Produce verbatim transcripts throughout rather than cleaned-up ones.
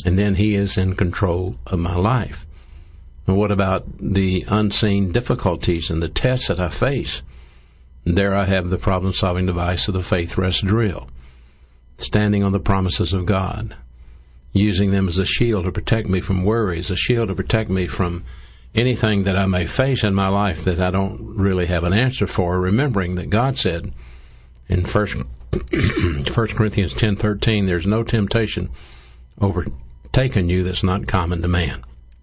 and then He is in control of my life. And what about the unseen difficulties and the tests that I face? There I have the problem-solving device of the Faith Rest drill, standing on the promises of God, using them as a shield to protect me from worries, a shield to protect me from anything that I may face in my life that I don't really have an answer for, remembering that God said in First Corinthians ten thirteen, there's no temptation overtaken you that's not common to man.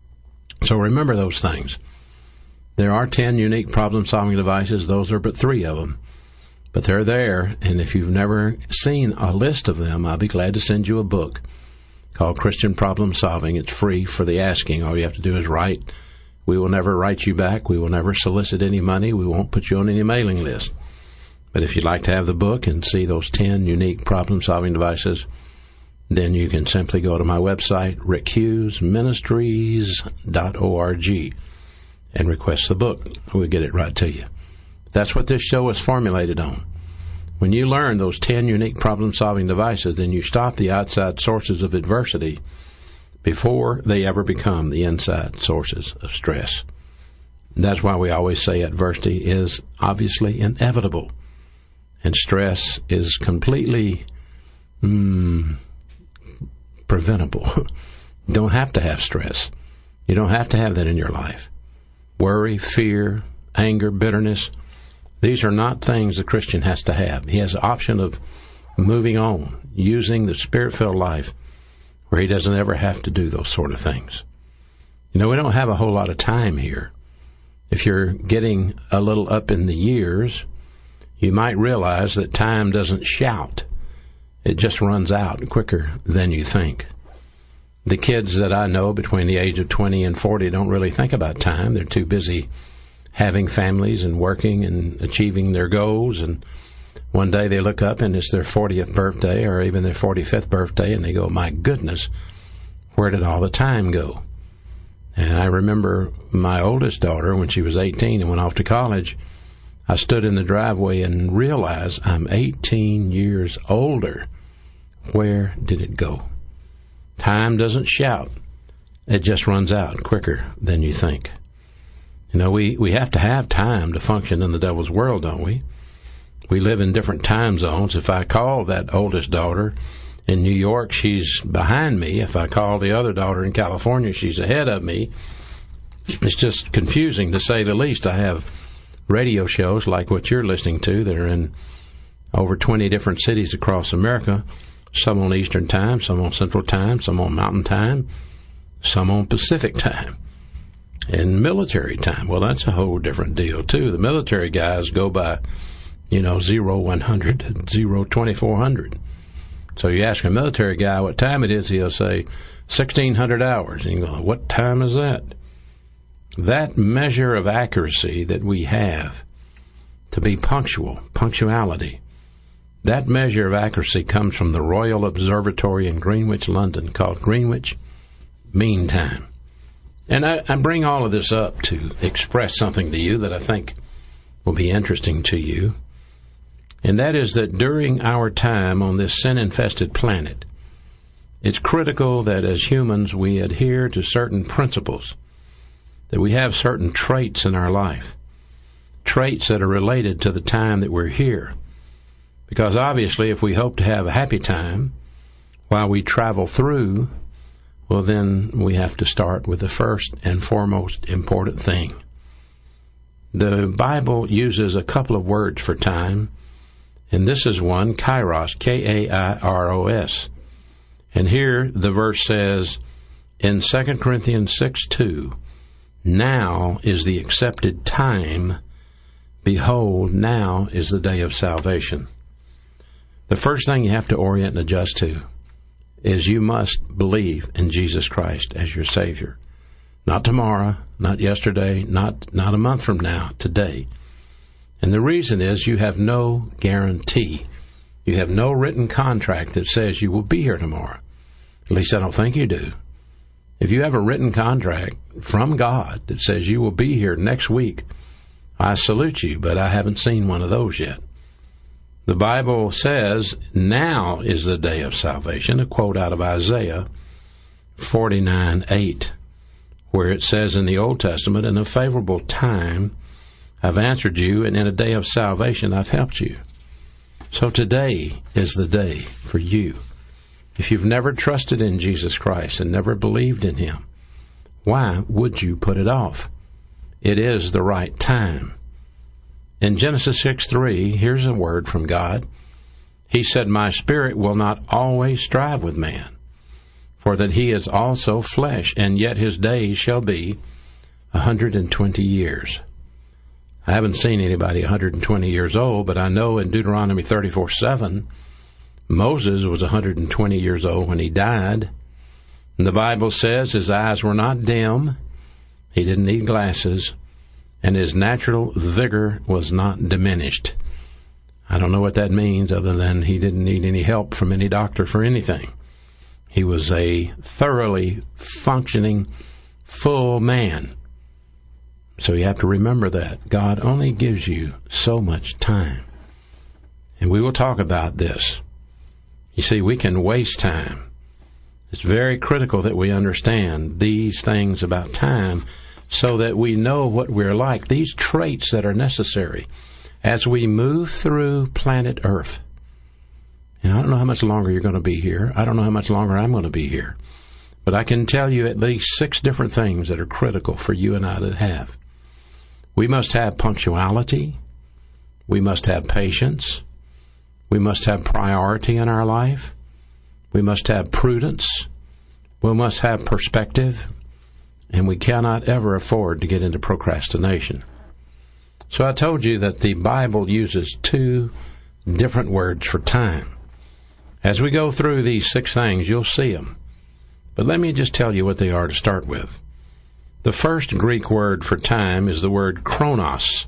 So remember those things. There are ten unique problem-solving devices. Those are but three of them. But they're there, and if you've never seen a list of them, I'll be glad to send you a book called Christian Problem Solving. It's free for the asking. All you have to do is write. We will never write you back. We will never solicit any money. We won't put you on any mailing list. But if you'd like to have the book and see those ten unique problem-solving devices, then you can simply go to my website, rick hughes ministries dot org, and request the book. We'll get it right to you. That's what this show is formulated on. When you learn those ten unique problem-solving devices, then you stop the outside sources of adversity before they ever become the inside sources of stress. That's why we always say adversity is obviously inevitable, and stress is completely mm, preventable. You don't have to have stress. You don't have to have that in your life. Worry, fear, anger, bitterness, these are not things a Christian has to have. He has the option of moving on, using the Spirit-filled life where he doesn't ever have to do those sort of things. You know, we don't have a whole lot of time here. If you're getting a little up in the years, you might realize that time doesn't shout. It just runs out quicker than you think. The kids that I know between the age of twenty and forty don't really think about time. They're too busy having families and working and achieving their goals, and one day they look up and it's their fortieth birthday or even their forty-fifth birthday, and they go, my goodness, where did all the time go? And I remember my oldest daughter, when she was eighteen and went off to college, I stood in the driveway and realized I'm eighteen years older. Where did it go? Time doesn't shout. It just runs out quicker than you think. You know, we, we have to have time to function in the devil's world, don't we? We live in different time zones. If I call that oldest daughter in New York, she's behind me. If I call the other daughter in California, she's ahead of me. It's just confusing, to say the least. I have radio shows like what you're listening to that are in over twenty different cities across America, some on Eastern Time, some on Central Time, some on Mountain Time, some on Pacific Time, and military time. Well, that's a whole different deal, too. The military guys go by, you know, zero one hundred, zero twenty-four hundred. So you ask a military guy what time it is, he'll say sixteen hundred hours. And you go, what time is that? That measure of accuracy that we have to be punctual, punctuality, that measure of accuracy comes from the Royal Observatory in Greenwich, London, called Greenwich Mean Time. And I, I bring all of this up to express something to you that I think will be interesting to you. And that is that during our time on this sin-infested planet, it's critical that as humans we adhere to certain principles, that we have certain traits in our life, traits that are related to the time that we're here. Because obviously if we hope to have a happy time while we travel through, well, then we have to start with the first and foremost important thing. The Bible uses a couple of words for time, and this is one, kairos, K A I R O S. And here the verse says in Second Corinthians six two, now is the accepted time, behold, now is the day of salvation. The first thing you have to orient and adjust to is you must believe in Jesus Christ as your Savior. Not tomorrow, not yesterday, not, not a month from now, today. And the reason is you have no guarantee. You have no written contract that says you will be here tomorrow. At least I don't think you do. If you have a written contract from God that says you will be here next week, I salute you, but I haven't seen one of those yet. The Bible says, now is the day of salvation, a quote out of Isaiah. forty-nine eight, where it says in the Old Testament, in a favorable time I've answered you, and in a day of salvation I've helped you. So today is the day for you. If you've never trusted in Jesus Christ and never believed in Him, why would you put it off? It is the right time. In Genesis six three, here's a word from God. He said, my spirit will not always strive with man, for that he is also flesh, and yet his days shall be a hundred and twenty years. I haven't seen anybody a hundred and twenty years old, but I know in Deuteronomy thirty-four seven, Moses was a hundred and twenty years old when he died. And the Bible says his eyes were not dim, he didn't need glasses, and his natural vigor was not diminished. I don't know what that means other than he didn't need any help from any doctor for anything. He was a thoroughly functioning, full man. So you have to remember that. God only gives you so much time. And we will talk about this. You see, we can waste time. It's very critical that we understand these things about time so that we know what we're like, these traits that are necessary as we move through planet Earth. And I don't know how much longer you're going to be here. I don't know how much longer I'm going to be here. But I can tell you at least six different things that are critical for you and I to have. We must have punctuality. We must have patience. We must have priority in our life. We must have prudence. We must have perspective. And we cannot ever afford to get into procrastination. So I told you that the Bible uses two different words for time. As we go through these six things, you'll see them. But let me just tell you what they are to start with. The first Greek word for time is the word chronos,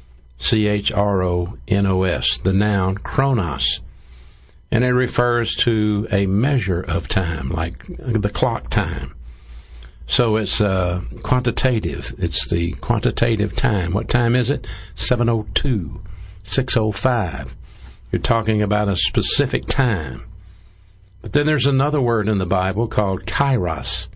C H R O N O S, the noun chronos. And it refers to a measure of time, like the clock time. So it's uh, quantitative. It's the quantitative time. What time is it? seven oh two, six oh five. You're talking about a specific time. But then there's another word in the Bible called kairos,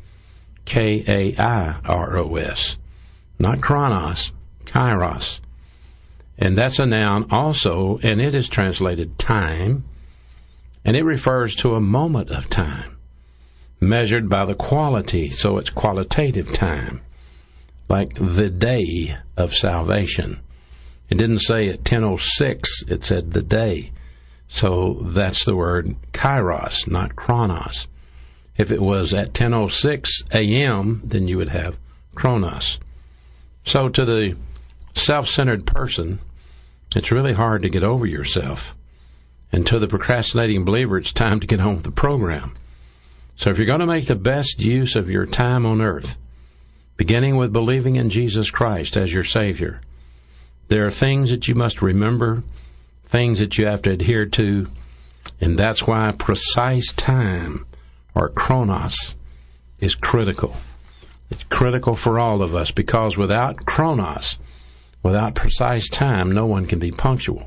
K A I R O S. Not chronos, kairos. And that's a noun also, and it is translated time, and it refers to a moment of time, measured by the quality, so it's qualitative time, like the day of salvation. It didn't say at ten oh six, it said the day. So that's the word kairos, not chronos. If it was at ten oh six a.m., then you would have chronos. So to the self-centered person, it's really hard to get over yourself. And to the procrastinating believer, it's time to get on with the program. So if you're going to make the best use of your time on earth, beginning with believing in Jesus Christ as your Savior, there are things that you must remember, things that you have to adhere to, and that's why precise time, or chronos, is critical. It's critical for all of us, because without chronos, without precise time, no one can be punctual.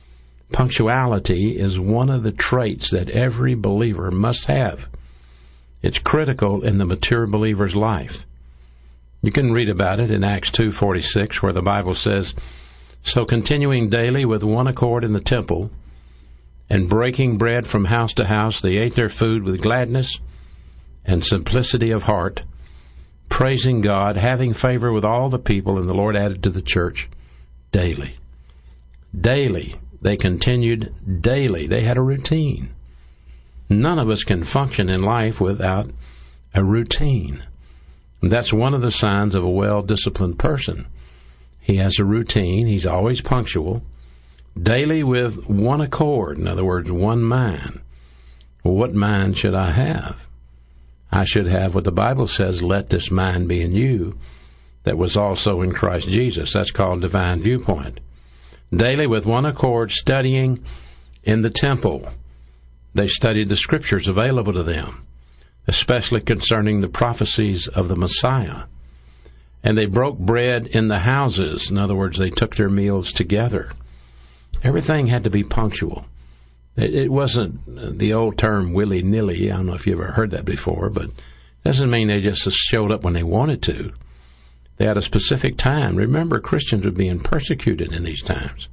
Punctuality is one of the traits that every believer must have. It's critical in the mature believer's life. You can read about it in Acts two forty-six, where the Bible says, so continuing daily with one accord in the temple, and breaking bread from house to house, they ate their food with gladness and simplicity of heart, praising God, having favor with all the people, and the Lord added to the church daily. Daily. They continued daily. They had a routine. None of us can function in life without a routine. And that's one of the signs of a well-disciplined person. He has a routine. He's always punctual. Daily with one accord. In other words, one mind. Well, what mind should I have? I should have what the Bible says, let this mind be in you, that was also in Christ Jesus. That's called divine viewpoint. Daily with one accord, studying in the temple. They studied the scriptures available to them, especially concerning the prophecies of the Messiah. And they broke bread in the houses. In other words, they took their meals together. Everything had to be punctual. It, it wasn't the old term willy-nilly. I don't know if you've ever heard that before, but Doesn't mean they just showed up when they wanted to. They had a specific time. Remember, Christians were being persecuted in these times.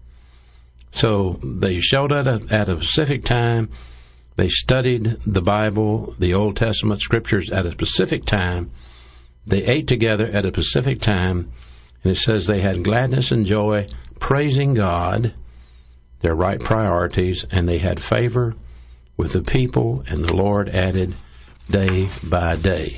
So they showed up at a, at a specific time. They studied the Bible, the Old Testament scriptures at a specific time. They ate together at a specific time. And it says they had gladness and joy, praising God, their right priorities, and they had favor with the people, and the Lord added day by day.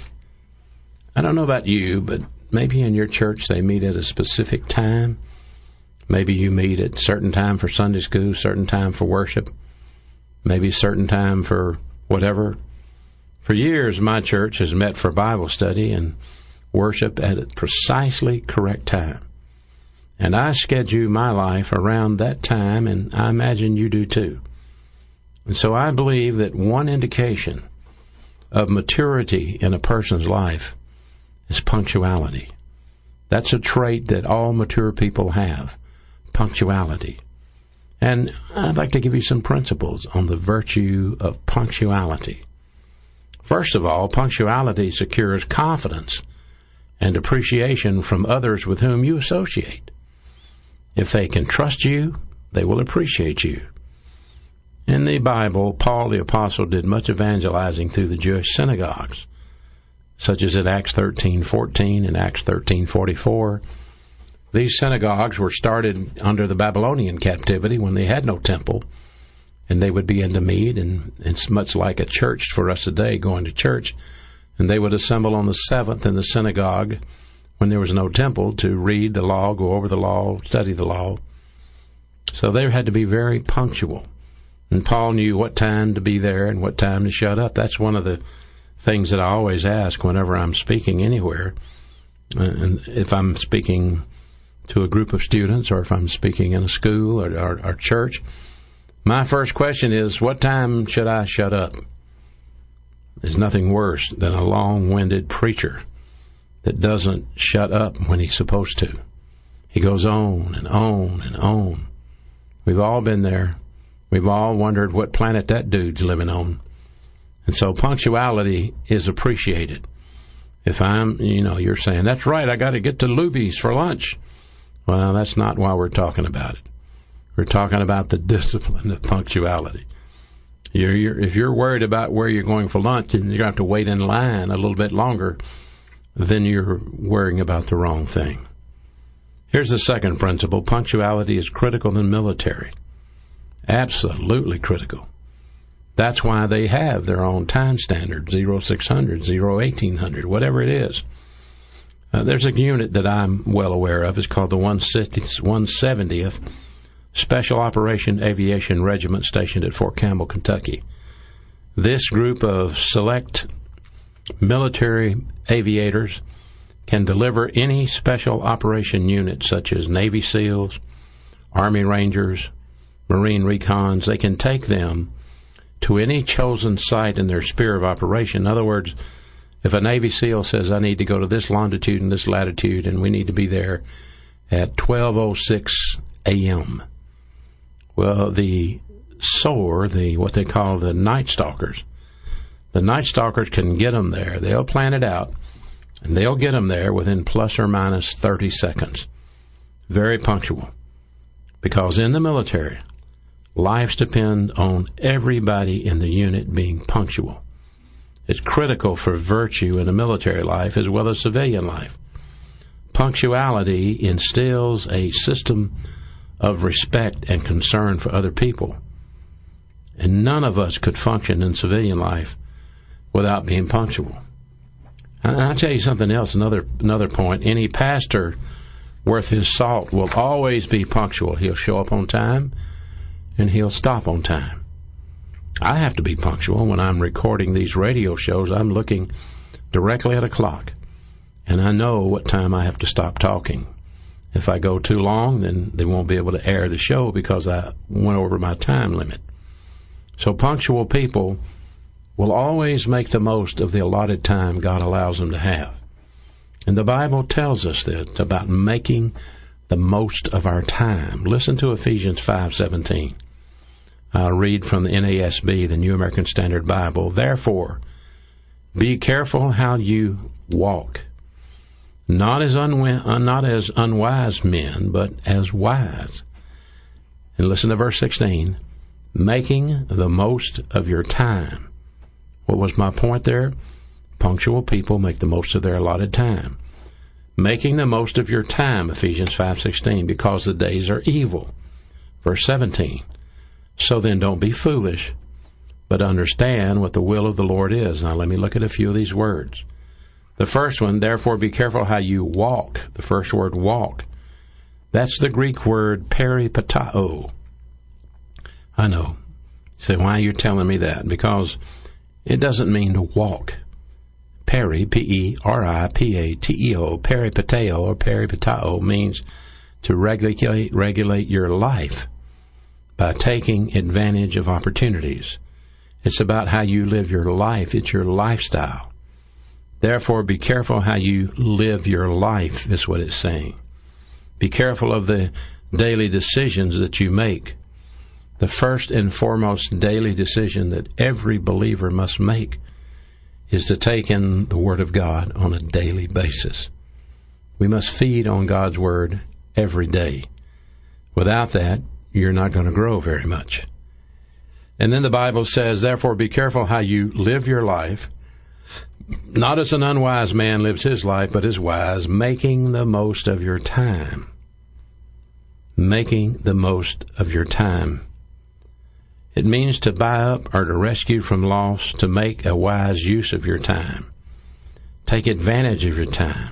I don't know about you, but maybe in your church they meet at a specific time. Maybe you meet at a certain time for Sunday school, certain time for worship, maybe certain time for whatever. For years, my church has met for Bible study and worship at a precisely correct time. And I schedule my life around that time, and I imagine you do too. And so I believe that one indication of maturity in a person's life is punctuality. That's a trait that all mature people have, punctuality. And I'd like to give you some principles on the virtue of punctuality. First of all, punctuality secures confidence and appreciation from others with whom you associate. If they can trust you, they will appreciate you. In the Bible, Paul the Apostle did much evangelizing through the Jewish synagogues, such as in Acts thirteen fourteen and Acts thirteen forty-four. These synagogues were started under the Babylonian captivity when they had no temple, and they would begin to meet, and it's much like a church for us today, going to church, and they would assemble on the seventh in the synagogue when there was no temple to read the law, go over the law, study the law. So they had to be very punctual. And Paul knew what time to be there and what time to shut up. That's one of the things that I always ask whenever I'm speaking anywhere. And if I'm speaking to a group of students or if I'm speaking in a school or, or, or church, my first question is, what time should I shut up? There's nothing worse than a long-winded preacher that doesn't shut up when he's supposed to. He goes on and on and on. We've all been there. We've all wondered what planet that dude's living on. And so punctuality is appreciated. If I'm, you know, you're saying, that's right, I got to get to Luby's for lunch. Well, that's not why we're talking about it. We're talking about the discipline of punctuality. You're, you're, if you're worried about where you're going for lunch, and you're going to have to wait in line a little bit longer, then you're worrying about the wrong thing. Here's the second principle. Punctuality is critical in military. Absolutely critical. That's why they have their own time standard, zero six hundred, zero eighteen hundred, whatever it is. Uh, there's a unit that I'm well aware of. It's called the one seventieth Special Operation Aviation Regiment stationed at Fort Campbell, Kentucky. This group of select military aviators can deliver any special operation unit such as Navy SEALs, Army Rangers, Marine Recons. They can take them to any chosen site in their sphere of operation. In other words, if a Navy SEAL says, I need to go to this longitude and this latitude, and we need to be there at twelve oh six a.m., well, the S O A R, the what they call the Night Stalkers, the Night Stalkers can get them there. They'll plan it out, and they'll get them there within plus or minus thirty seconds. Very punctual. Because in the military, lives depend on everybody in the unit being punctual. It's critical for virtue in a military life as well as civilian life. Punctuality instills a system of respect and concern for other people. And none of us could function in civilian life without being punctual. And I'll tell you something else, another another point. Any pastor worth his salt will always be punctual. He'll show up on time, and he'll stop on time. I have to be punctual. When I'm recording these radio shows, I'm looking directly at a clock, and I know what time I have to stop talking. If I go too long, then they won't be able to air the show because I went over my time limit. So punctual people will always make the most of the allotted time God allows them to have. And the Bible tells us that about making the most of our time. Listen to Ephesians five seventeen. I'll read from the N A S B, the New American Standard Bible. Therefore, Be careful how you walk, not as unwi- not as unwise men, but as wise. And listen to verse sixteen, making the most of your time. What was my point there? Punctual people make the most of their allotted time. Making the most of your time, Ephesians five sixteen, because the days are evil. Verse seventeen, so then don't be foolish, but understand what the will of the Lord is. Now let me look at a few of these words. The first one, therefore be careful how you walk. The first word, walk. That's the Greek word peripatao. I know. You say, why are you telling me that? Because it doesn't mean to walk. Peri, P E R I P A T E O, peripateo or peripatao means to regulate, regulate your life by taking advantage of opportunities. It's about how you live your life. It's your lifestyle. Therefore, be careful how you live your life, is what it's saying. Be careful of the daily decisions that you make. The first and foremost daily decision that every believer must make is to take in the Word of God on a daily basis. We must feed on God's Word every day. Without that, you're not going to grow very much. And then the Bible says, therefore be careful how you live your life, not as an unwise man lives his life, but as wise, making the most of your time. Making the most of your time. It means to buy up or to rescue from loss, to make a wise use of your time. Take advantage of your time.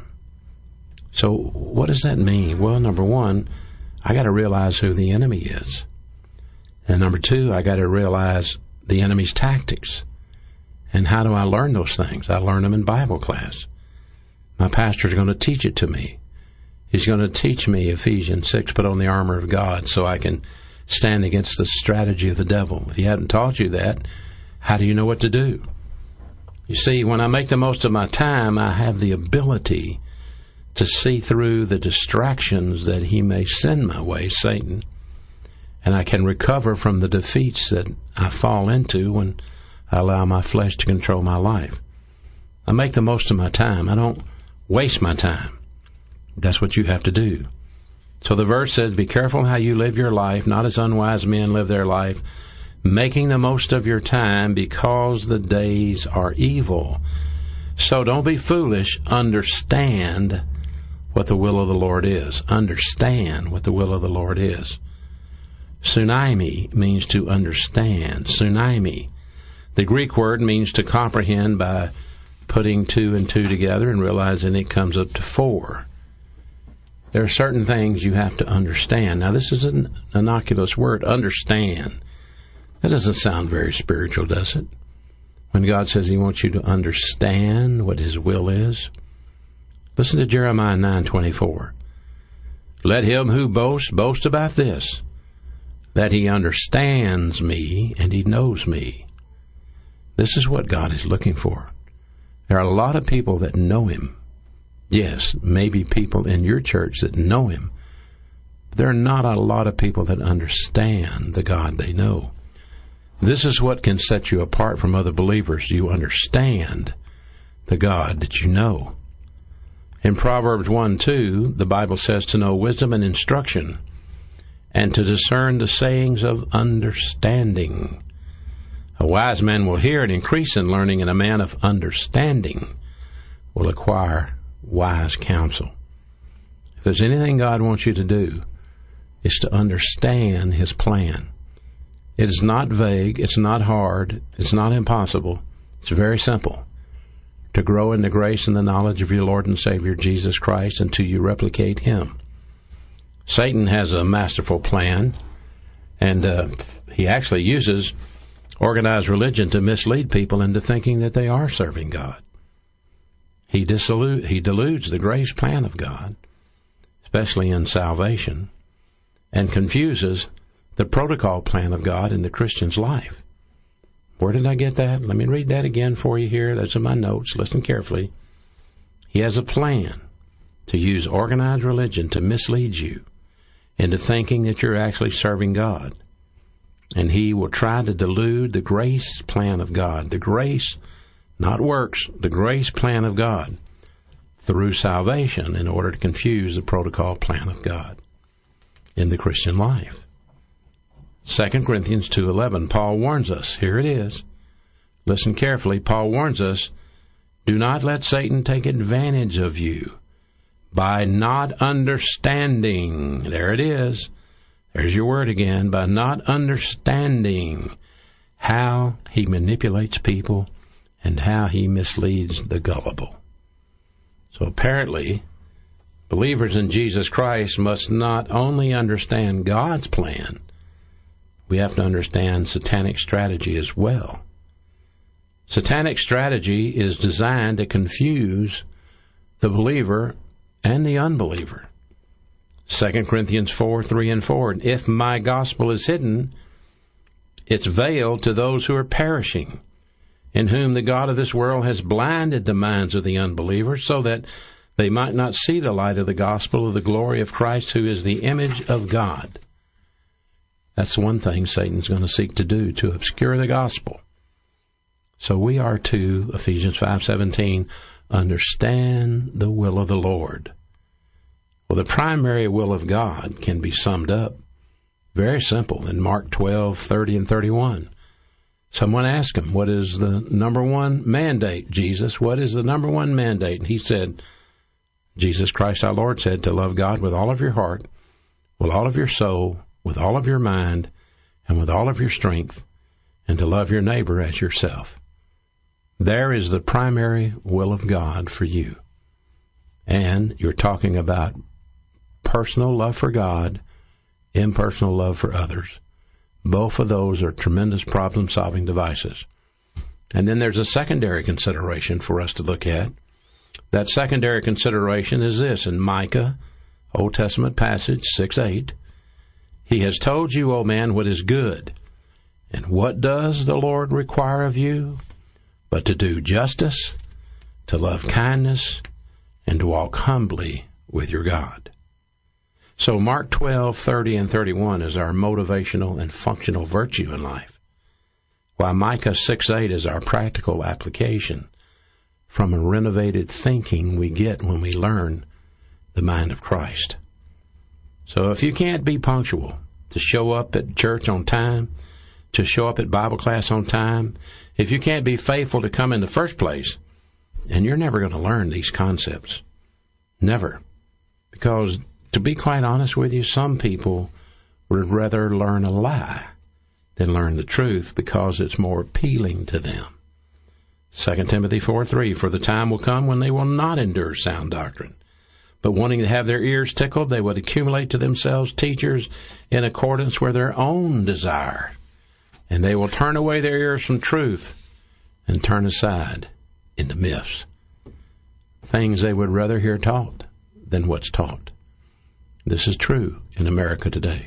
So what does that mean? Well, number one, I got to realize who the enemy is. And number two, I got to realize the enemy's tactics. And how do I learn those things? I learn them in Bible class. My pastor's going to teach it to me. He's going to teach me Ephesians six, put on the armor of God so I can stand against the strategy of the devil. If he hadn't taught you that, how do you know what to do? You see, when I make the most of my time, I have the ability to see through the distractions that he may send my way, Satan, and I can recover from the defeats that I fall into when I allow my flesh to control my life. I make the most of my time. I don't waste my time. That's what you have to do. So the verse says, be careful how you live your life, not as unwise men live their life, making the most of your time because the days are evil. So don't be foolish. Understand what the will of the Lord is. Understand what the will of the Lord is. Sunaimi means to understand. Sunaimi. The Greek word means to comprehend by putting two and two together and realizing it comes up to four. There are certain things you have to understand. Now, this is an innocuous word, understand. That doesn't sound very spiritual, does it? When God says he wants you to understand what his will is. Listen to Jeremiah nine twenty-four. Let him who boasts boast about this, that he understands me and he knows me. This is what God is looking for. There are a lot of people that know him. Yes, maybe people in your church that know him. There are not a lot of people that understand the God they know. This is what can set you apart from other believers. You understand the God that you know. In Proverbs one two, the Bible says to know wisdom and instruction, and to discern the sayings of understanding. A wise man will hear and increase in learning, and a man of understanding will acquire wise counsel. If there's anything God wants you to do, it's to understand his plan. It is not vague, it's not hard, it's not impossible. It's very simple. To grow in the grace and the knowledge of your Lord and Savior Jesus Christ until you replicate him. Satan has a masterful plan, and uh, he actually uses organized religion to mislead people into thinking that they are serving God. He, dissolute, he deludes the grace plan of God, especially in salvation, and confuses the protocol plan of God in the Christian's life. Where did I get that? Let me read that again for you here. That's in my notes. Listen carefully. He has a plan to use organized religion to mislead you into thinking that you're actually serving God. And he will try to delude the grace plan of God, the grace not works, the grace plan of God through salvation in order to confuse the protocol plan of God in the Christian life. Second Corinthians two eleven, Paul warns us. Here it is. Listen carefully. Paul warns us, do not let Satan take advantage of you by not understanding. There it is. There's your word again. By not understanding how he manipulates people and how he misleads the gullible. So apparently, believers in Jesus Christ must not only understand God's plan, we have to understand satanic strategy as well. Satanic strategy is designed to confuse the believer and the unbeliever. Second Corinthians four, three and four, if my gospel is hidden, it's veiled to those who are perishing, in whom the God of this world has blinded the minds of the unbelievers, so that they might not see the light of the gospel of the glory of Christ, who is the image of God. That's one thing Satan's going to seek to do, to obscure the gospel. So we are to, Ephesians five seventeen, understand the will of the Lord. Well, the primary will of God can be summed up very simple in Mark twelve, thirty and thirty-one. Someone asked him, what is the number one mandate, Jesus? What is the number one mandate? And he said, Jesus Christ our Lord said, to love God with all of your heart, with all of your soul, with all of your mind, and with all of your strength, and to love your neighbor as yourself. There is the primary will of God for you. And you're talking about personal love for God, impersonal love for others. Both of those are tremendous problem-solving devices. And then there's a secondary consideration for us to look at. That secondary consideration is this, in Micah, Old Testament passage, six eight. He has told you, O man, what is good. And what does the Lord require of you? But to do justice, to love kindness, and to walk humbly with your God. So Mark twelve, thirty, and thirty-one is our motivational and functional virtue in life, while Micah six eight is our practical application from a renovated thinking we get when we learn the mind of Christ. So if you can't be punctual, to show up at church on time, to show up at Bible class on time, if you can't be faithful to come in the first place, and you're never going to learn these concepts. Never. Because, to be quite honest with you, some people would rather learn a lie than learn the truth because it's more appealing to them. Second Timothy four three, for the time will come when they will not endure sound doctrine, but wanting to have their ears tickled, they would accumulate to themselves teachers in accordance with their own desire. And they will turn away their ears from truth and turn aside into myths. Things they would rather hear taught than what's taught. This is true in America today.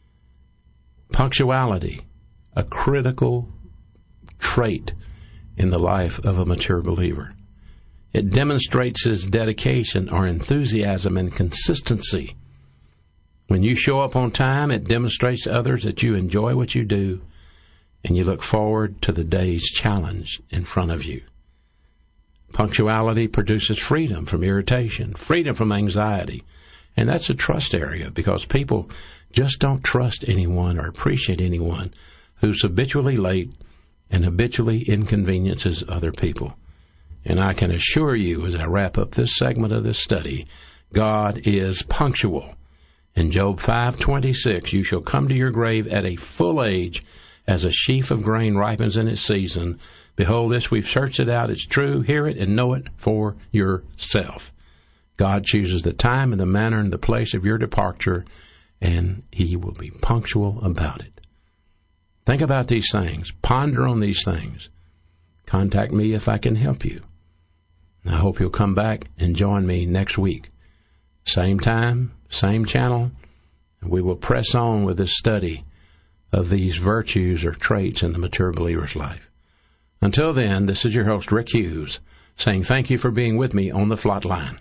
Punctuality, a critical trait in the life of a mature believer. It demonstrates his dedication or enthusiasm and consistency. When you show up on time, it demonstrates to others that you enjoy what you do and you look forward to the day's challenge in front of you. Punctuality produces freedom from irritation, freedom from anxiety, and that's a trust area because people just don't trust anyone or appreciate anyone who's habitually late and habitually inconveniences other people. And I can assure you, as I wrap up this segment of this study, God is punctual. In Job five twenty-six, you shall come to your grave at a full age, as a sheaf of grain ripens in its season. Behold, this we've searched it out. It's true. Hear it and know it for yourself. God chooses the time and the manner and the place of your departure, and He will be punctual about it. Think about these things. Ponder on these things. Contact me if I can help you. I hope you'll come back and join me next week. Same time, same channel, and we will press on with this study of these virtues or traits in the mature believer's life. Until then, this is your host, Rick Hughes, saying thank you for being with me on the Flatline.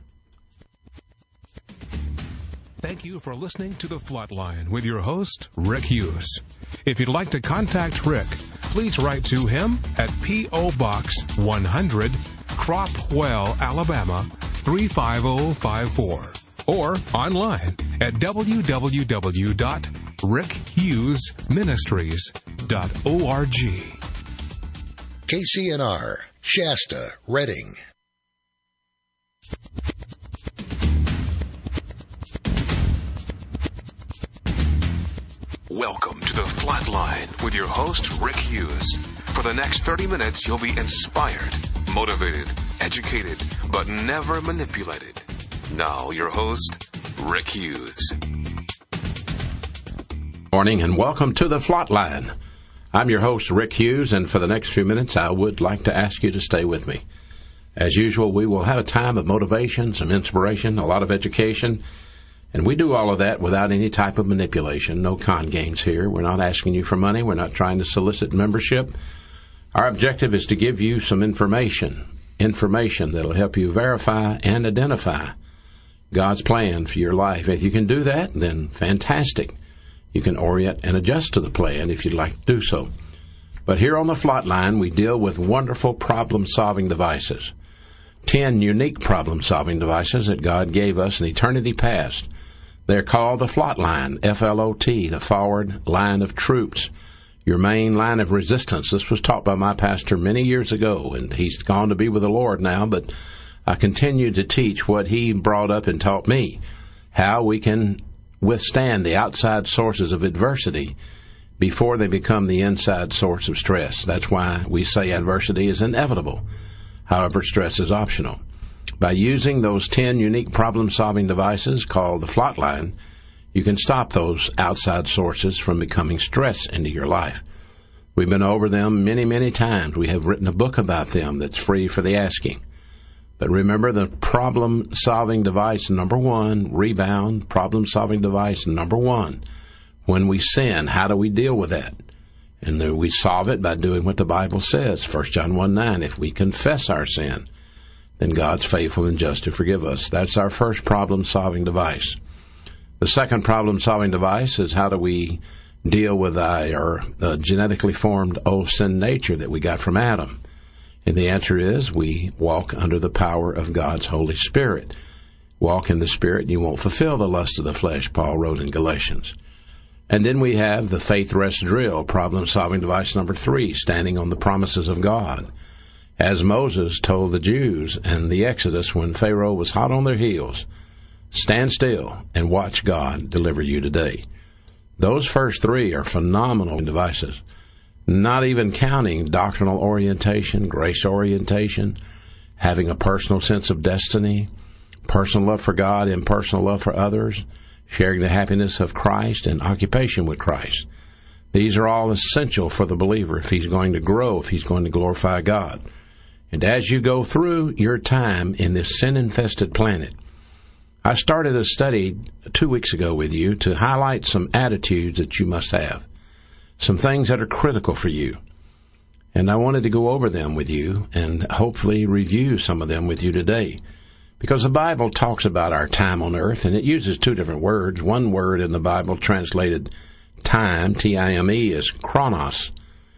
Thank you for listening to The Flatline with your host, Rick Hughes. If you'd like to contact Rick, please write to him at P O. Box one hundred, Cropwell, Alabama three five zero five four, or online at w w w dot rick hughes ministries dot org. K C N R, Shasta, Redding. Welcome to the Flatline with your host, Rick Hughes. For the next thirty minutes, you'll be inspired, motivated, educated, but never manipulated. Now, your host, Rick Hughes. Morning and welcome to the Flatline. I'm your host, Rick Hughes, and for the next few minutes, I would like to ask you to stay with me. As usual, we will have a time of motivation, some inspiration, a lot of education. And we do all of that without any type of manipulation, no con games here. We're not asking you for money. We're not trying to solicit membership. Our objective is to give you some information, information that will help you verify and identify God's plan for your life. If you can do that, then fantastic. You can orient and adjust to the plan if you'd like to do so. But here on the Flatline, we deal with wonderful problem-solving devices. Ten unique problem-solving devices that God gave us in eternity past. They're called the Flatline, F L O T, the forward line of troops, your main line of resistance. This was taught by my pastor many years ago, and he's gone to be with the Lord now, but I continue to teach what he brought up and taught me, how we can withstand the outside sources of adversity before they become the inside source of stress. That's why we say adversity is inevitable. However, stress is optional. By using those ten unique problem-solving devices called the Flatline, you can stop those outside sources from becoming stress into your life. We've been over them many, many times. We have written a book about them that's free for the asking. But remember, the problem-solving device number one, rebound, problem-solving device number one. When we sin, how do we deal with that? And then we solve it by doing what the Bible says, First John one nine. If we confess our sin, then God's faithful and just to forgive us. That's our first problem-solving device. The second problem-solving device is how do we deal with our uh, genetically formed old sin nature that we got from Adam? And the answer is we walk under the power of God's Holy Spirit. Walk in the Spirit and you won't fulfill the lust of the flesh, Paul wrote in Galatians. And then we have the faith rest drill, problem-solving device number three, standing on the promises of God. As Moses told the Jews in the Exodus when Pharaoh was hot on their heels, stand still and watch God deliver you today. Those first three are phenomenal devices, not even counting doctrinal orientation, grace orientation, having a personal sense of destiny, personal love for God and personal love for others, sharing the happiness of Christ and occupation with Christ. These are all essential for the believer if he's going to grow, if he's going to glorify God. And as you go through your time in this sin-infested planet, I started a study two weeks ago with you to highlight some attitudes that you must have, some things that are critical for you. And I wanted to go over them with you and hopefully review some of them with you today. Because the Bible talks about our time on earth, and it uses two different words. One word in the Bible translated time, T I M E, is chronos,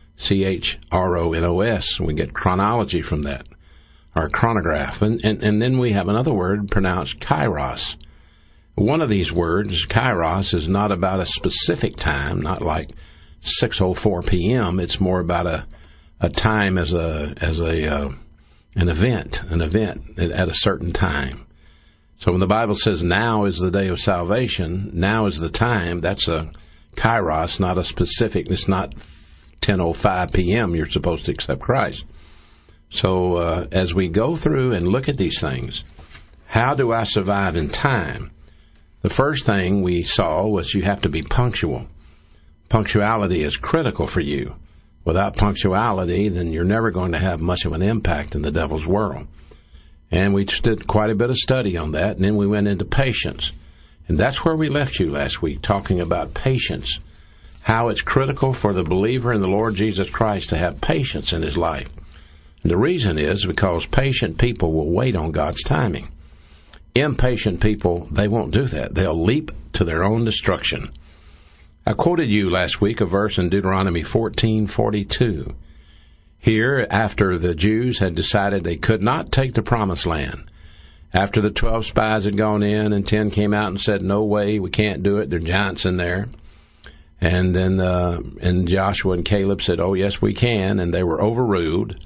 C H R O N O S. We get chronology from that, or chronograph. And, and, and then we have another word pronounced kairos. One of these words, kairos, is not about a specific time, not like six oh four p.m. It's more about a, a time as a as a uh, an event, an event at a certain time. So when the Bible says now is the day of salvation, now is the time, that's a kairos, not a specific. It's not ten oh five p.m. you're supposed to accept Christ. So uh, as we go through and look at these things, how do I survive in time? The first thing we saw was you have to be punctual. Punctuality is critical for you. Without punctuality, then you're never going to have much of an impact in the devil's world. And we did quite a bit of study on that, and then we went into patience. And that's where we left you last week, talking about patience, how it's critical for the believer in the Lord Jesus Christ to have patience in his life. And the reason is because patient people will wait on God's timing. Impatient people, they won't do that. They'll leap to their own destruction. I quoted you last week a verse in Deuteronomy fourteen forty-two. Here, after the Jews had decided they could not take the promised land, after the twelve spies had gone in and ten came out and said, no way, we can't do it, there are giants in there. And then uh, and Joshua and Caleb said, oh, yes, we can, and they were overruled.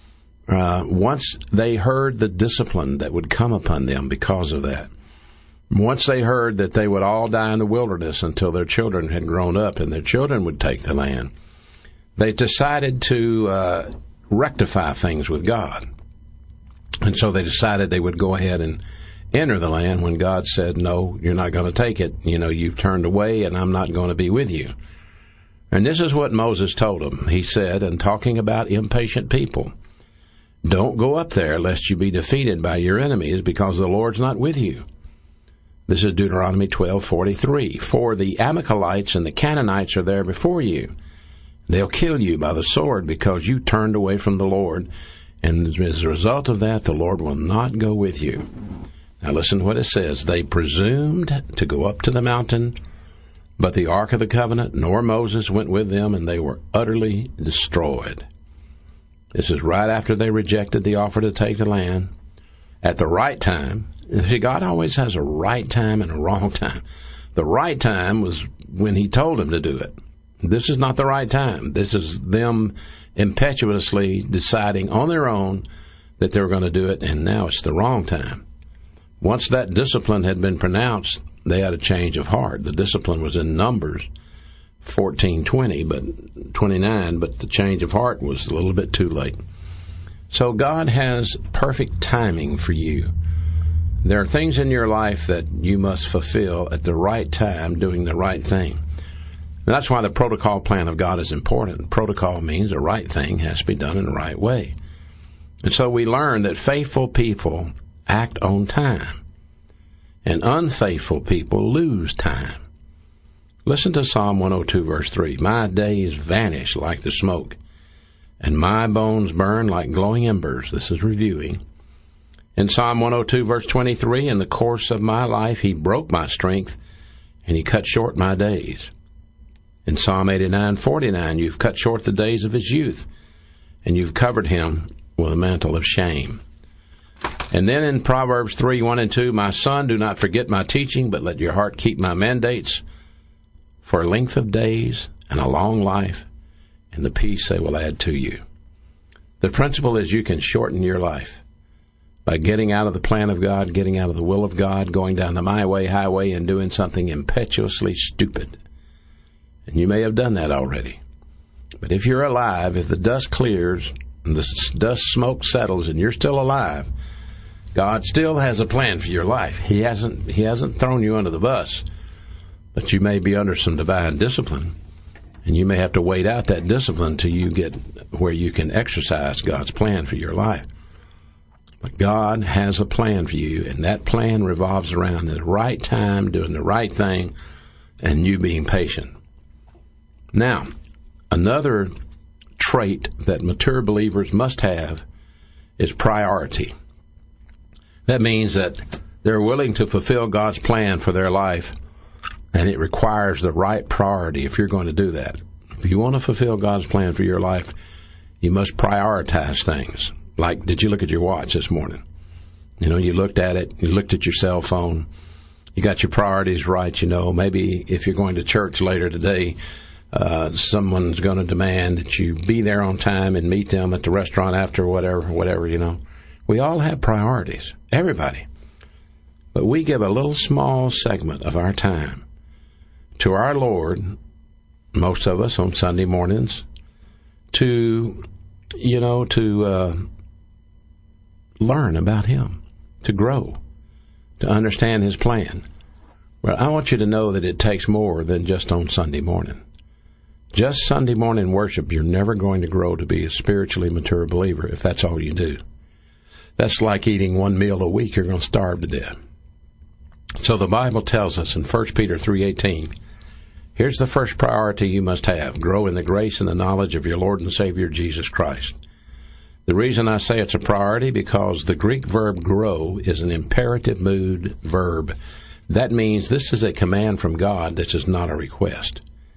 Uh, once they heard the discipline that would come upon them because of that, once they heard that they would all die in the wilderness until their children had grown up and their children would take the land, they decided to uh, rectify things with God. And so they decided they would go ahead and enter the land when God said, no, you're not going to take it. You know, you've turned away and I'm not going to be with you. And this is what Moses told them. He said, and talking about impatient people, don't go up there lest you be defeated by your enemies because the Lord's not with you. This is Deuteronomy twelve forty-three. For the Amalekites and the Canaanites are there before you. They'll kill you by the sword because you turned away from the Lord. And as a result of that, the Lord will not go with you. Now listen to what it says. They presumed to go up to the mountain, but the Ark of the Covenant nor Moses went with them, and they were utterly destroyed. This is right after they rejected the offer to take the land at the right time. See, God always has a right time and a wrong time. The right time was when He told them to do it. This is not the right time. This is them impetuously deciding on their own that they were going to do it, and now it's the wrong time. Once that discipline had been pronounced, they had a change of heart. The discipline was in Numbers fourteen twenty, but twenty-nine, but the change of heart was a little bit too late. So God has perfect timing for you. There are things in your life that you must fulfill at the right time, doing the right thing. And that's why the protocol plan of God is important. Protocol means the right thing has to be done in the right way. And so we learn that faithful people act on time, and unfaithful people lose time. Listen to Psalm one oh two, verse three. My days vanish like the smoke, and my bones burn like glowing embers. This is reviewing. In Psalm one oh two, verse twenty-three, in the course of my life he broke my strength, and he cut short my days. In Psalm eighty-nine forty-nine, you've cut short the days of his youth, and you've covered him with a mantle of shame. And then in Proverbs three one and two, my son, do not forget my teaching, but let your heart keep my mandates, for a length of days and a long life, and the peace they will add to you. The principle is you can shorten your life by getting out of the plan of God, getting out of the will of God, going down the my way highway and doing something impetuously stupid. And you may have done that already. But if you're alive, if the dust clears and the dust smoke settles and you're still alive, God still has a plan for your life. He hasn't He hasn't thrown you under the bus, but you may be under some divine discipline, and you may have to wait out that discipline till you get where you can exercise God's plan for your life. But God has a plan for you, and that plan revolves around the right time, doing the right thing, and you being patient. Now, another trait that mature believers must have is priority. That means that they're willing to fulfill God's plan for their life, and it requires the right priority if you're going to do that. If you want to fulfill God's plan for your life, you must prioritize things. Like, did you look at your watch this morning? You know, you looked at it, you looked at your cell phone, you got your priorities right, you know. Maybe if you're going to church later today, uh, someone's going to demand that you be there on time and meet them at the restaurant after whatever, whatever, you know. We all have priorities, everybody. But we give a little small segment of our time to our Lord, most of us on Sunday mornings, to, you know, to uh, learn about Him, to grow, to understand His plan. But I want you to know that it takes more than just on Sunday morning. Just Sunday morning worship, you're never going to grow to be a spiritually mature believer if that's all you do. That's like eating one meal a week. You're going to starve to death. So the Bible tells us in First Peter three eighteen, here's the first priority you must have. Grow in the grace and the knowledge of your Lord and Savior, Jesus Christ. The reason I say it's a priority, because the Greek verb grow is an imperative mood verb. That means this is a command from God. This is not a request.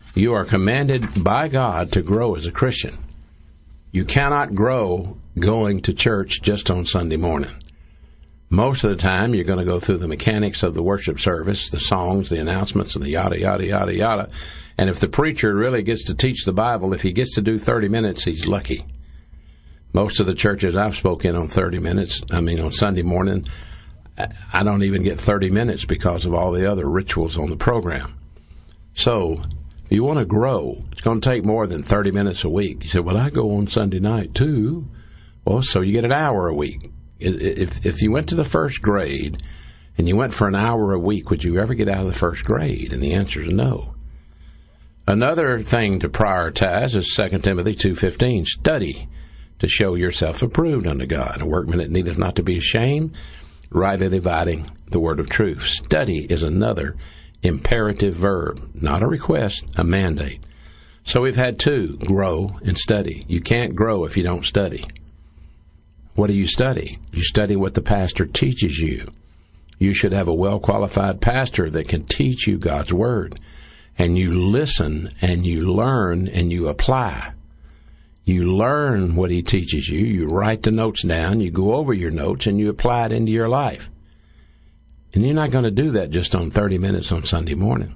You are commanded by God to grow as a Christian. You cannot grow going to church just on Sunday morning. Most of the time, you're going to go through the mechanics of the worship service, the songs, the announcements, and the yada, yada, yada, yada. And if the preacher really gets to teach the Bible, if he gets to do thirty minutes, he's lucky. Most of the churches I've spoken on thirty minutes, I mean on Sunday morning, I don't even get thirty minutes because of all the other rituals on the program. So, if you want to grow, it's going to take more than thirty minutes a week. You say, well, I go on Sunday night too. Well, so you get an hour a week. If if you went to the first grade and you went for an hour a week, would you ever get out of the first grade? And the answer is no. Another thing to prioritize is Second Timothy two fifteen. Study to show yourself approved unto God, a workman that needeth not to be ashamed, rightly dividing the word of truth. Study is another imperative verb, not a request, a mandate. So we've had two, grow and study. You can't grow if you don't study. What do you study? You study what the pastor teaches you. You should have a well-qualified pastor that can teach you God's Word. And you listen and you learn and you apply. You learn what he teaches you. You write the notes down. You go over your notes and you apply it into your life. And you're not going to do that just on thirty minutes on Sunday morning.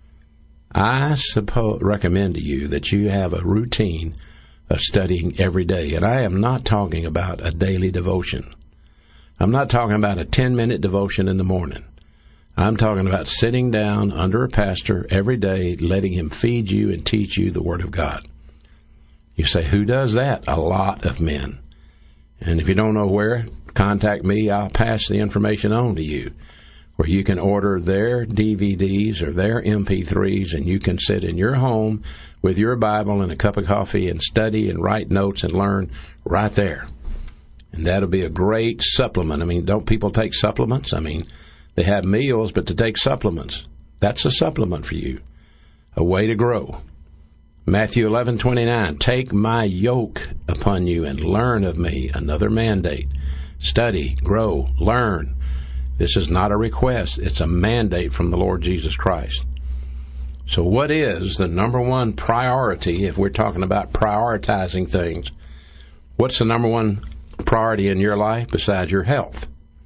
I suppose, recommend to you that you have a routine of studying every day. And I am not talking about a daily devotion. I'm not talking about a ten-minute devotion in the morning. I'm talking about sitting down under a pastor every day, letting him feed you and teach you the Word of God. You say, who does that? A lot of men. And if you don't know where, contact me. I'll pass the information on to you, where you can order their D V Ds or their M P threes, and you can sit in your home with your Bible and a cup of coffee and study and write notes and learn right there. And that'll be a great supplement. I mean, don't people take supplements? I mean, they have meals, but to take supplements, that's a supplement for you, a way to grow. Matthew eleven twenty-nine, take my yoke upon you and learn of me, another mandate. Study, grow, learn. This is not a request. It's a mandate from the Lord Jesus Christ. So what is the number one priority if we're talking about prioritizing things? What's the number one priority in your life besides your health?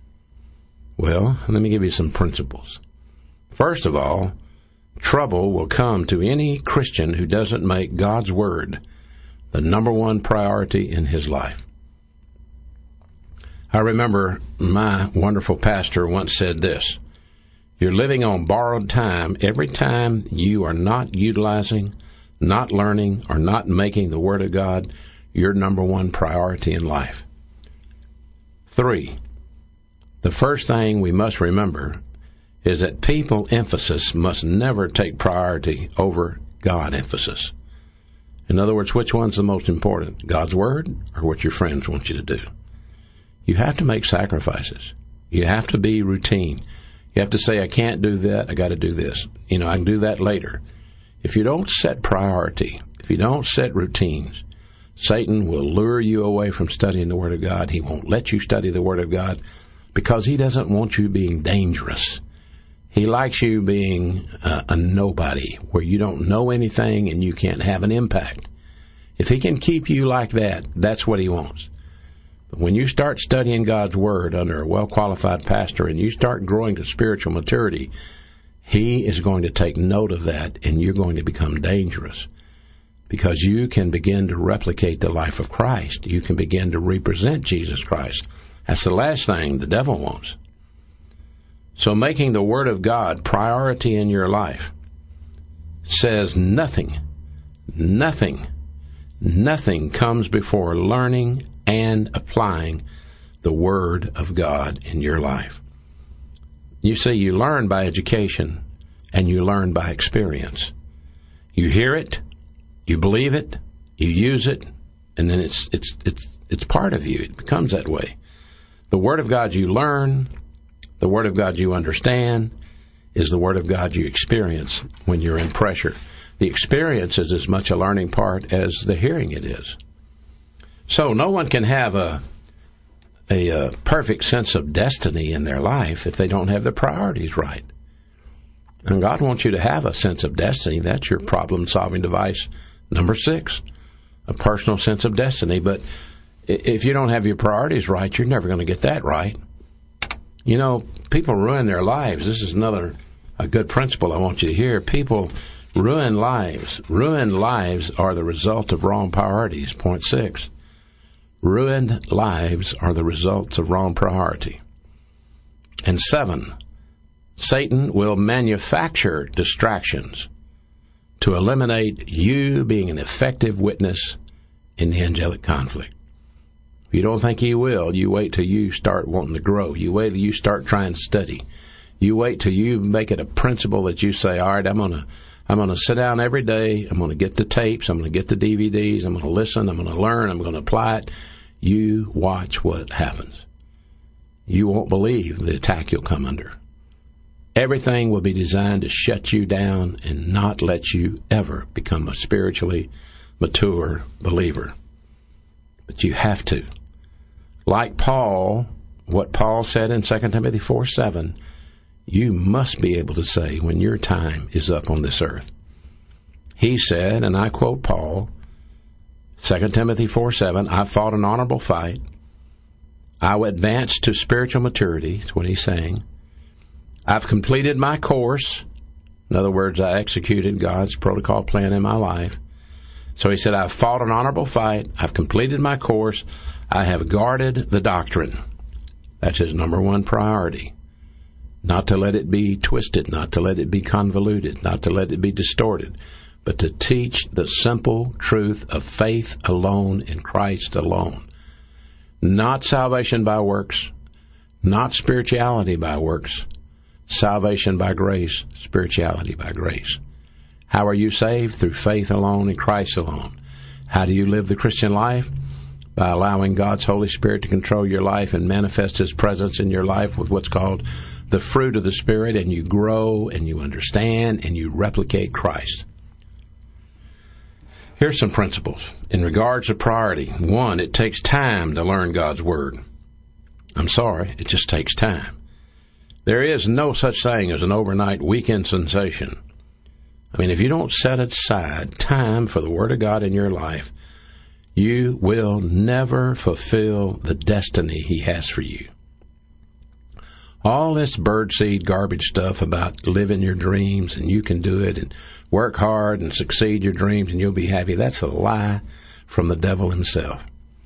Well, let me give you some principles. First of all, trouble will come to any Christian who doesn't make God's Word the number one priority in his life. I remember my wonderful pastor once said this: you're living on borrowed time every time you are not utilizing, not learning, or not making the Word of God your number one priority in life. Three, the first thing we must remember is that people emphasis must never take priority over God emphasis. In other words, which one's the most important, God's Word or what your friends want you to do? You have to make sacrifices. You have to be routine. You have to say, I can't do that, I got to do this. You know, I can do that later. If you don't set priority, if you don't set routines, Satan will lure you away from studying the Word of God. He won't let you study the Word of God because he doesn't want you being dangerous. He likes you being a, a nobody, where you don't know anything and you can't have an impact. If he can keep you like that, that's what he wants. But when you start studying God's Word under a well-qualified pastor and you start growing to spiritual maturity, he is going to take note of that, and you're going to become dangerous, because you can begin to replicate the life of Christ. You can begin to represent Jesus Christ. That's the last thing the devil wants. So making the Word of God priority in your life says nothing, nothing, nothing comes before learning and applying the Word of God in your life. You see, you learn by education and you learn by experience. You hear it, you believe it, you use it, and then it's it's it's it's part of you. It becomes that way. The Word of God you learn, the Word of God you understand, is the Word of God you experience when you're in pressure. The experience is as much a learning part as the hearing it is. So no one can have a, a, a perfect sense of destiny in their life if they don't have the priorities right. And God wants you to have a sense of destiny. That's your problem-solving device number six, a personal sense of destiny. But if you don't have your priorities right, you're never going to get that right. You know, people ruin their lives. This is another a good principle I want you to hear. People ruin lives. Ruined lives are the result of wrong priorities. Point six. Ruined lives are the results of wrong priority. And seven, Satan will manufacture distractions to eliminate you being an effective witness in the angelic conflict. If you don't think he will, you wait till you start wanting to grow. You wait till you start trying to study. You wait till you make it a principle that you say, all right, I'm going to I'm going to sit down every day. I'm going to get the tapes. I'm going to get the D V Ds. I'm going to listen. I'm going to learn. I'm going to apply it. You watch what happens. You won't believe the attack you'll come under. Everything will be designed to shut you down and not let you ever become a spiritually mature believer. But you have to. Like Paul, what Paul said in Second Timothy four seven, you must be able to say when your time is up on this earth. He said, and I quote Paul, Second Timothy four seven, I fought an honorable fight. I advanced to spiritual maturity, is what he's saying. I've completed my course. In other words, I executed God's protocol plan in my life. So he said, I've fought an honorable fight. I've completed my course. I have guarded the doctrine. That's his number one priority. Not to let it be twisted, not to let it be convoluted, not to let it be distorted, but to teach the simple truth of faith alone in Christ alone. Not salvation by works, not spirituality by works, salvation by grace, spirituality by grace. How are you saved? Through faith alone in Christ alone. How do you live the Christian life? By allowing God's Holy Spirit to control your life and manifest His presence in your life with what's called the fruit of the Spirit, and you grow and you understand and you replicate Christ. Here's some principles in regards to priority. One, it takes time to learn God's Word. I'm sorry, it just takes time. There is no such thing as an overnight weekend sensation. I mean, if you don't set aside time for the Word of God in your life, you will never fulfill the destiny He has for you. All this birdseed garbage stuff about living your dreams and you can do it and work hard and succeed your dreams and you'll be happy, that's a lie from the devil himself.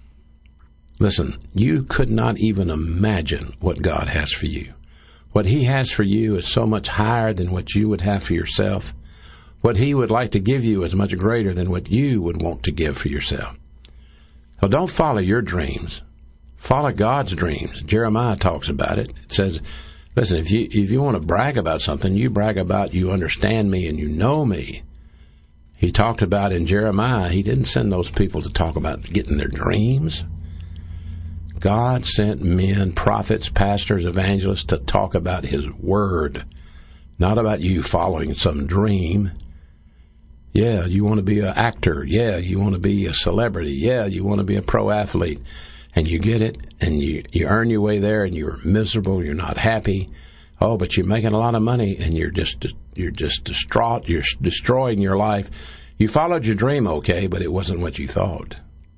Listen, you could not even imagine what God has for you. What He has for you is so much higher than what you would have for yourself. What He would like to give you is much greater than what you would want to give for yourself. So don't follow your dreams. Follow God's dreams. Jeremiah talks about it. It says, listen, if you if you want to brag about something, you brag about you understand me and you know me. He talked about in Jeremiah, he didn't send those people to talk about getting their dreams. God sent men, prophets, pastors, evangelists to talk about His Word, not about you following some dream. Yeah, you want to be an actor. Yeah, you want to be a celebrity. Yeah, you want to be a pro athlete. And you get it, and you, you earn your way there, and you're miserable, you're not happy. Oh, but you're making a lot of money, and you're just you're just distraught, you're destroying your life. You followed your dream, okay, but it wasn't what you thought.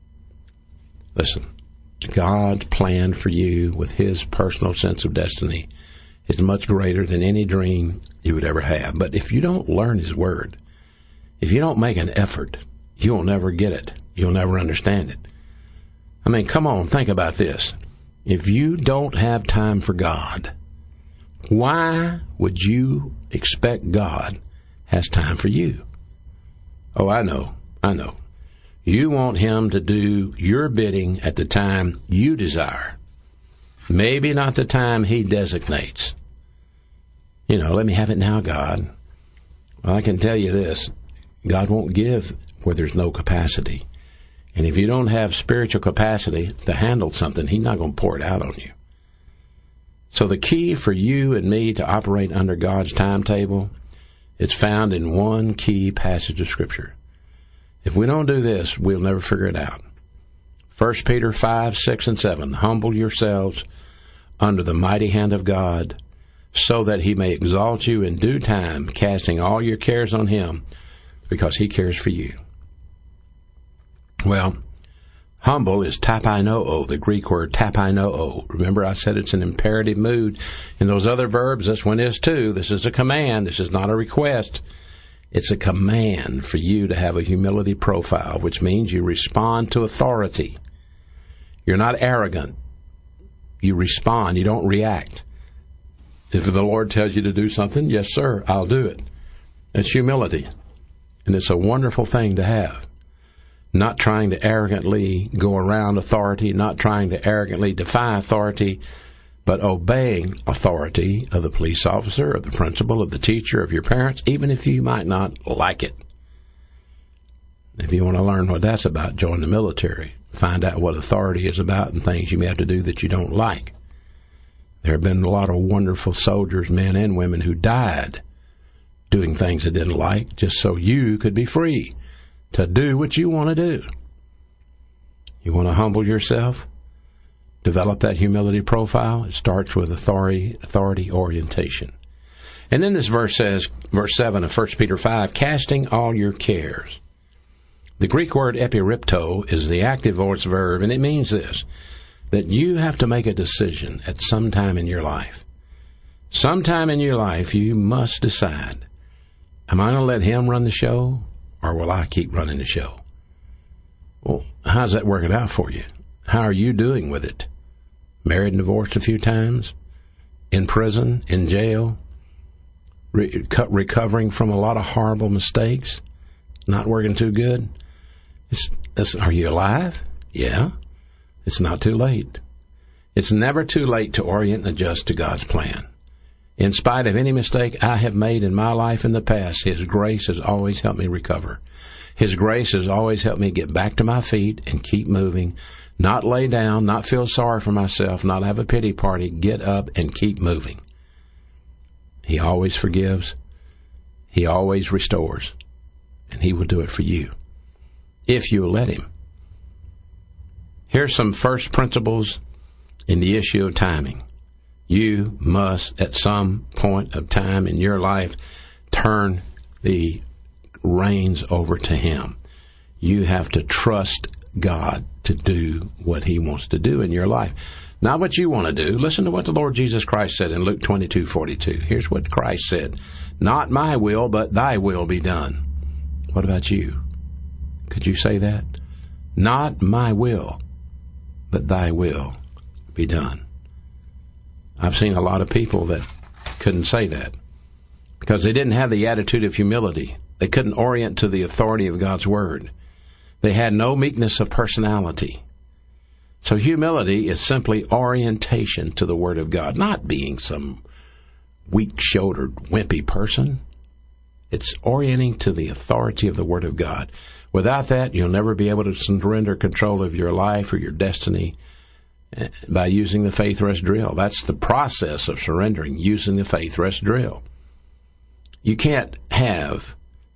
Listen, God's plan for you with His personal sense of destiny is much greater than any dream you would ever have. But if you don't learn His Word, if you don't make an effort, you will never get it. You'll never understand it. I mean, come on, think about this. If you don't have time for God, why would you expect God has time for you? Oh, I know, I know. You want Him to do your bidding at the time you desire. Maybe not the time He designates. You know, let me have it now, God. Well, I can tell you this. God won't give where there's no capacity. And if you don't have spiritual capacity to handle something, He's not going to pour it out on you. So the key for you and me to operate under God's timetable is found in one key passage of Scripture. If we don't do this, we'll never figure it out. First Peter five, six, and seven. Humble yourselves under the mighty hand of God, so that he may exalt you in due time, casting all your cares on him, because he cares for you. Well, humble is tapainoo, the Greek word tapainoo. Remember, I said it's an imperative mood. In those other verbs, this one is too. This is a command. This is not a request. It's a command for you to have a humility profile, which means you respond to authority. You're not arrogant. You respond. You don't react. If the Lord tells you to do something, yes, sir, I'll do it. It's humility. And it's a wonderful thing to have. Not trying to arrogantly go around authority, not trying to arrogantly defy authority, but obeying authority of the police officer, of the principal, of the teacher, of your parents, even if you might not like it. If you want to learn what that's about, join the military. Find out what authority is about and things you may have to do that you don't like. There have been a lot of wonderful soldiers, men and women, who died doing things they didn't like just so you could be free to do what you want to do. You want to humble yourself? Develop that humility profile. It starts with authority, authority orientation. And then this verse says, verse seven of First Peter five, casting all your cares. The Greek word epiripto is the active voice verb, and it means this, that you have to make a decision at some time in your life. Sometime in your life, you must decide, am I going to let him run the show, or will I keep running the show? Well, how's that working out for you? How are you doing with it? Married and divorced a few times? In prison? In jail? Re- recovering from a lot of horrible mistakes? Not working too good? It's, it's, are you alive? Yeah. It's not too late. It's never too late to orient and adjust to God's plan. In spite of any mistake I have made in my life in the past, His grace has always helped me recover. His grace has always helped me get back to my feet and keep moving, not lay down, not feel sorry for myself, not have a pity party, get up and keep moving. He always forgives. He always restores. And He will do it for you, if you will let Him. Here's some first principles in the issue of timing. You must, at some point of time in your life, turn the reins over to Him. You have to trust God to do what He wants to do in your life. Not what you want to do. Listen to what the Lord Jesus Christ said in Luke twenty-two forty-two. Here's what Christ said. Not my will, but thy will be done. What about you? Could you say that? Not my will, but thy will be done. I've seen a lot of people that couldn't say that because they didn't have the attitude of humility. They couldn't orient to the authority of God's Word. They had no meekness of personality. So humility is simply orientation to the Word of God, not being some weak-shouldered, wimpy person. It's orienting to the authority of the Word of God. Without that, you'll never be able to surrender control of your life or your destiny by using the faith rest drill. That's the process of surrendering, using the faith rest drill. You can't have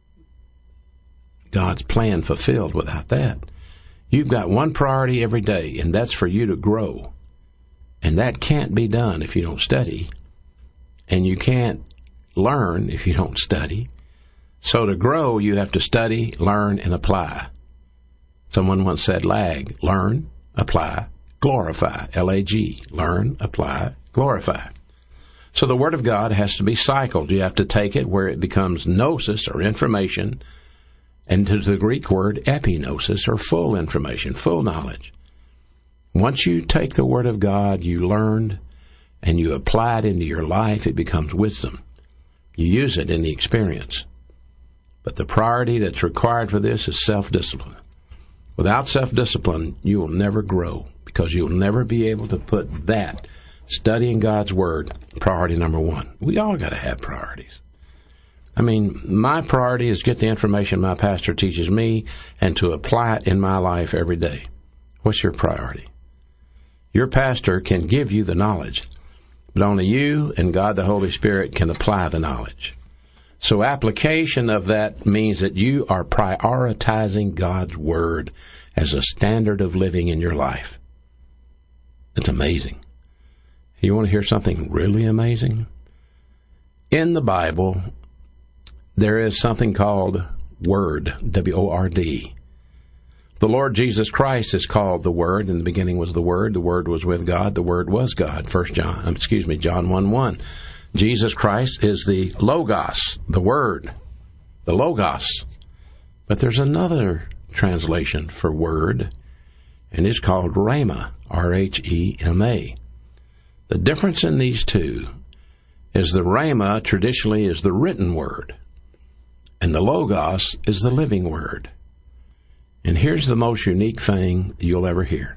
God's plan fulfilled without that. You've got one priority every day, and that's for you to grow. And that can't be done if you don't study. And you can't learn if you don't study. So to grow, you have to study, learn, and apply. Someone once said lag, learn, apply, glorify, L A G, learn, apply, glorify. So the Word of God has to be cycled. You have to take it where it becomes gnosis, or information, and to the Greek word epignosis, or full information, full knowledge. Once you take the Word of God, you learned, and you apply it into your life, it becomes wisdom. You use it in the experience. But the priority that's required for this is self-discipline. Without self-discipline, you will never grow, because you'll never be able to put that, studying God's Word, priority number one. We all got to have priorities. I mean, my priority is get the information my pastor teaches me and to apply it in my life every day. What's your priority? Your pastor can give you the knowledge, but only you and God the Holy Spirit can apply the knowledge. So application of that means that you are prioritizing God's Word as a standard of living in your life. It's amazing. You want to hear something really amazing? In the Bible, there is something called Word, W O R D. The Lord Jesus Christ is called the Word. In the beginning was the Word. The Word was with God. The Word was God. First John, excuse me, John one one. Jesus Christ is the Logos, the Word, the Logos. But there's another translation for Word, and it's called Rhema, R H E M A. The difference in these two is the Rhema traditionally is the written Word, and the Logos is the living Word. And here's the most unique thing you'll ever hear.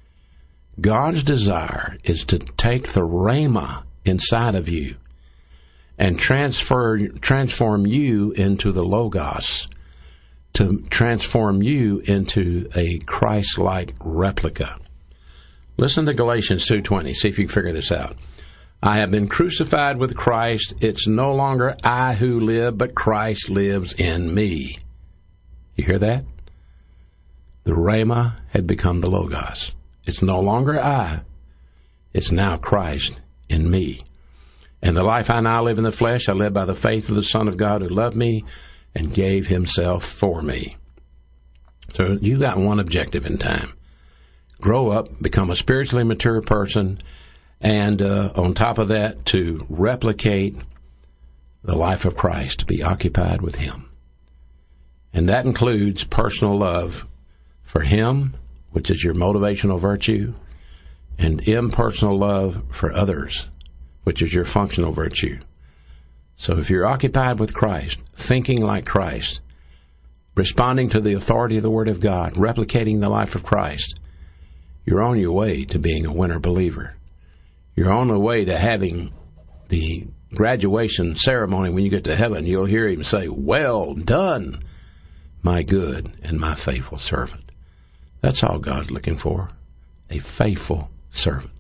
God's desire is to take the Rhema inside of you and transfer, transform you into the Logos, to transform you into a Christ-like replica. Listen to Galatians two twenty. See if you can figure this out. I have been crucified with Christ. It's no longer I who live, but Christ lives in me. You hear that? The Rhema had become the Logos. It's no longer I. It's now Christ in me. And the life I now live in the flesh, I live by the faith of the Son of God who loved me and gave himself for me. So you got one objective in time. Grow up, become a spiritually mature person, and uh, on top of that, to replicate the life of Christ, to be occupied with him. And that includes personal love for him, which is your motivational virtue, and impersonal love for others, which is your functional virtue. So if you're occupied with Christ, thinking like Christ, responding to the authority of the Word of God, replicating the life of Christ, you're on your way to being a winner believer. You're on the way to having the graduation ceremony. When you get to heaven, you'll hear him say, "Well done, my good and my faithful servant." That's all God's looking for, a faithful servant.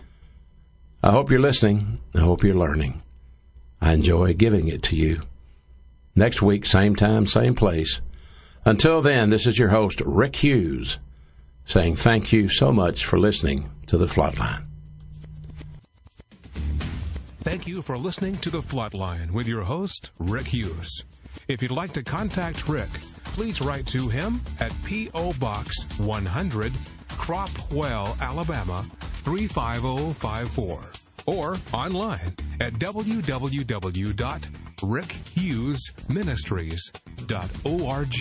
I hope you're listening. I hope you're learning. I enjoy giving it to you. Next week, same time, same place. Until then, this is your host, Rick Hughes, saying thank you so much for listening to The Floodline. Thank you for listening to The Floodline with your host, Rick Hughes. If you'd like to contact Rick, please write to him at P O. Box one hundred, Cropwell, Alabama, three five zero five four, or online at w w w dot rick hughes ministries dot org.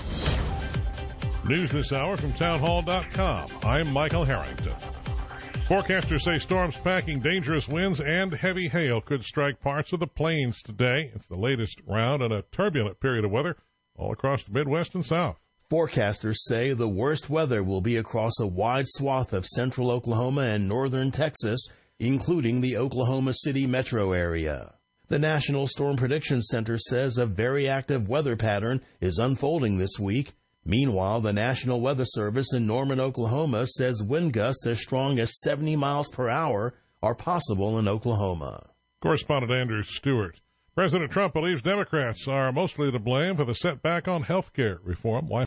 News this hour from townhall dot com. I'm Michael Harrington. Forecasters say storms packing dangerous winds and heavy hail could strike parts of the plains today. It's the latest round in a turbulent period of weather all across the Midwest and South. Forecasters say the worst weather will be across a wide swath of central Oklahoma and northern Texas, including the Oklahoma City metro area. The National Storm Prediction Center says a very active weather pattern is unfolding this week. Meanwhile, the National Weather Service in Norman, Oklahoma says wind gusts as strong as seventy miles per hour are possible in Oklahoma. Correspondent Andrew Stewart. President Trump believes Democrats are mostly to blame for the setback on health care reform. Why